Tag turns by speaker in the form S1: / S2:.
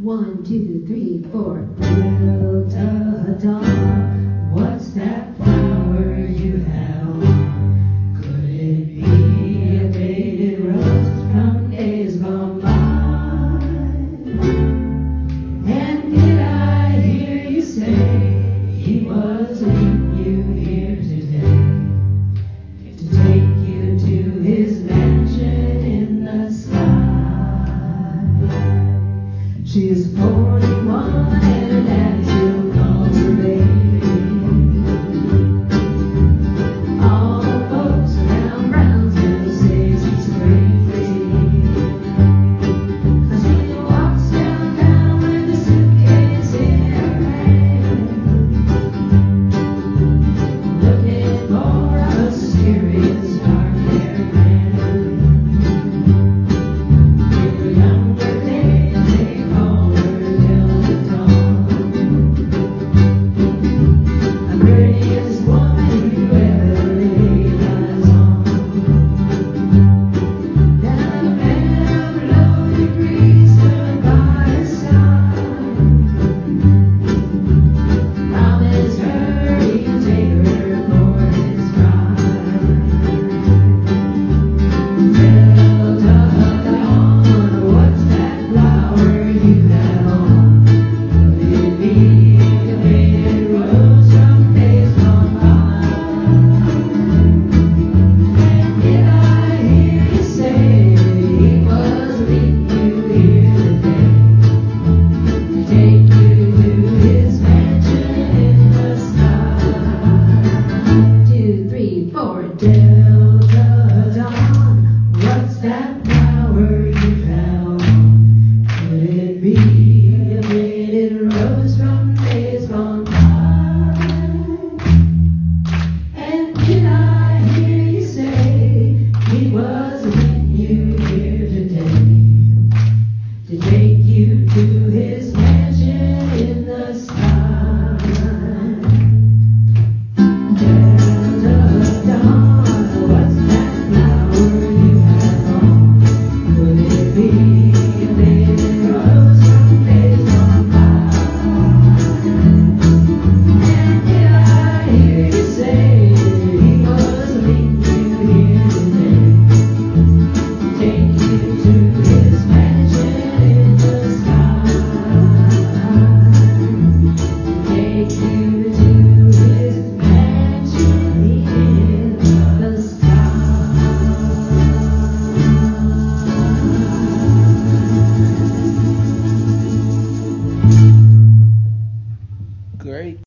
S1: 1, 2, 3, 4. Delta Dawn, what's that flower you have on? Could it be a faded rose from days gone by? And did I hear you say he was leading you here today to take you to his mansion in the sky? She is 41 and her daddy still calls her baby. All the folks around Brownsville say she's crazy, 'cause she walks downtown with a suitcase in her hand, looking for a mysterious dark-haired man. In her younger days they called her Delta Dawn, the prettiest woman who ever laid eyes on. Now the man of low degree stood by her side, promised her he'd take her for his bride. Delta Dawn, what's that flower you have on? Could it be a faded rose from days gone by? And did I hear you say he was leading you here today to take you to his mansion in the sky? 2, 3, 4. Delta Dawn, what's that flower you have on? Could it be a faded rose from days gone by? And did I hear you say he was leading you here today to take you to his mansion in the sky? Delta Dawn, what's that flower you have on? Could it be a faded rose from days gone by? And did I hear you say he was leading you here today to take you to his mansion in the sky? To take you to his mansion in the sky.
S2: Great.